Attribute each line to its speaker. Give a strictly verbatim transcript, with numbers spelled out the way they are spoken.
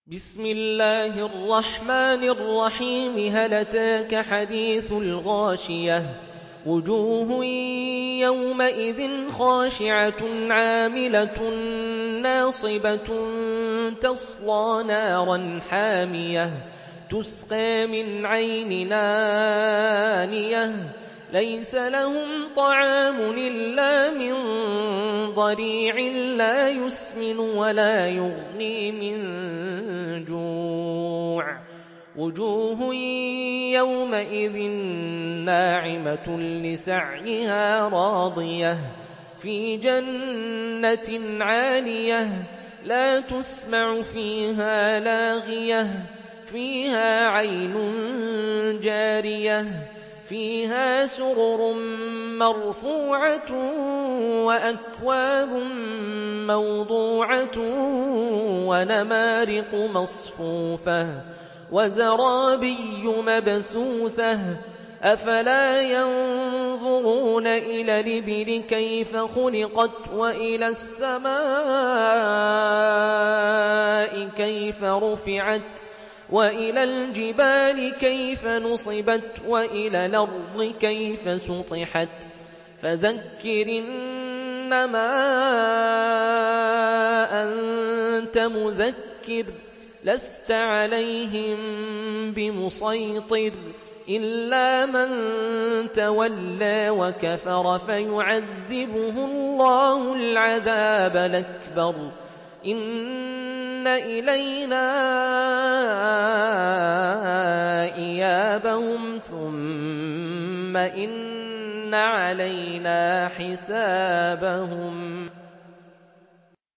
Speaker 1: بسم الله الرحمن الرحيم هل أتاك حديث الغاشية وجوه يومئذ خاشعة عاملة ناصبة تصلى نارا حامية تسقى من عين آنية ليس لهم طعام إلا من ضريع لا يسمن ولا يغني من جوع وجوه يومئذ ناعمة لسعيها راضية في جنة عالية لا تسمع فيها لاغية فيها عين جارية فيها سرر مرفوعة وأكواب موضوعة ونمارق مصفوفة وزرابي مبثوثة أفلا ينظرون إلى الإبل كيف خلقت وإلى السماء كيف رفعت وإلى الجبال كيف نصبت وإلى الأرض كيف سطحت فذكر إنما أنت مذكر لست عليهم بمسيطر إلا من تولى وكفر فيعذبه الله العذاب الأكبر إن إلينا إيابهم ثم إن علينا حسابهم